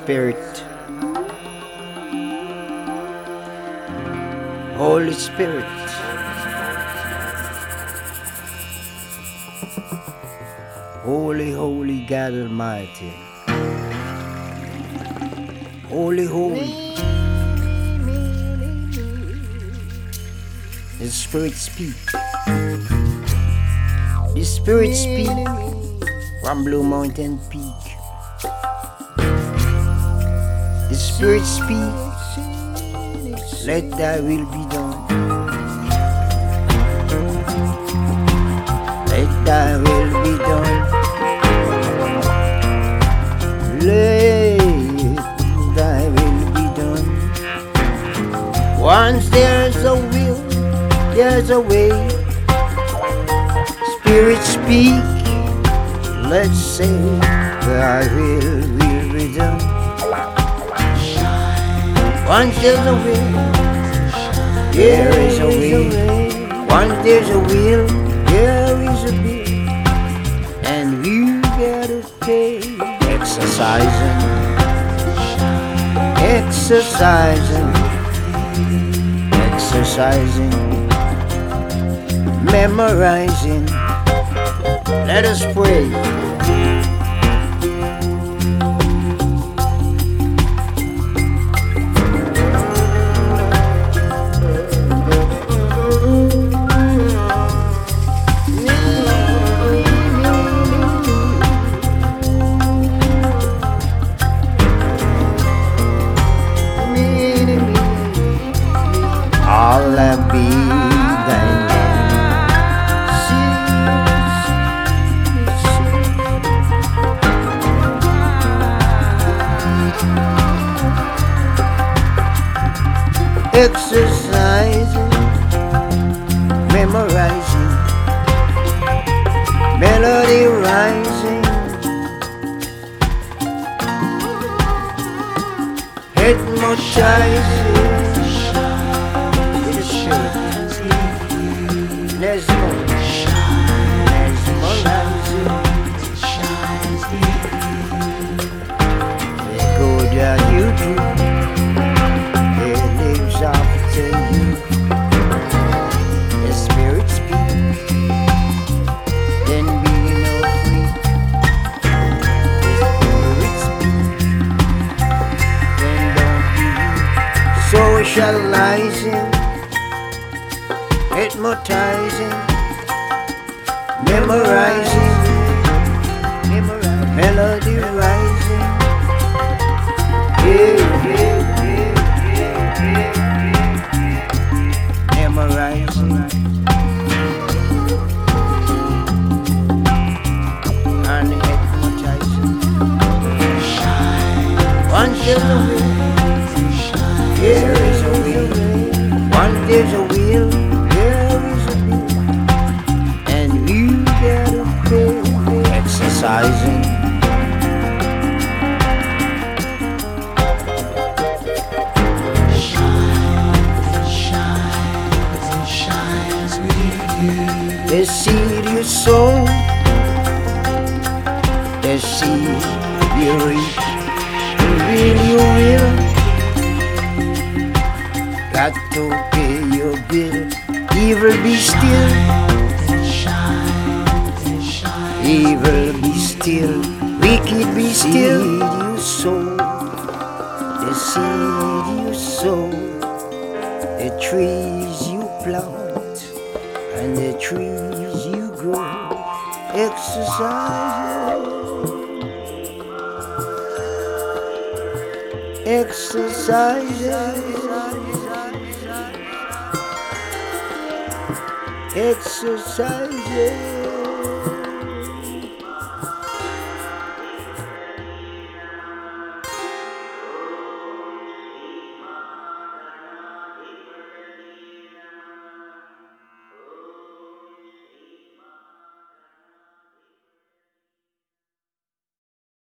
Spirit, Holy Spirit, Holy, Holy God Almighty, Holy, Holy, the Spirit speak, the Spirit speak from Blue Mountain Peak. The Spirit speak, let thy will be done. Let thy will be done. Let thy will be done. Once there's a will, there's a way. Spirit speak, let's say thy will be done. Once there's a will, there is a way. Once there's a will, there is a bill. And you gotta pay. Exercising, exercising, exercising, memorizing. Let us pray. Hallowed be thy name. Exercising, memorizing, melody rising, hypnotizing. Socializing, hypnotizing, memorizing, melody rising, memorizing, and hypnotizing. Once there's a will, there is a will. Once there's a will, there is a will. And you gotta pay. Exercising, the seed you sow, the seed you reap, the will you will. Got to pay your bill. Evil be still. Evil be still. Wicked be still. You sow, the seed you sow, the trees you plant, and the trees you grow. Exercise, exercise, exercise.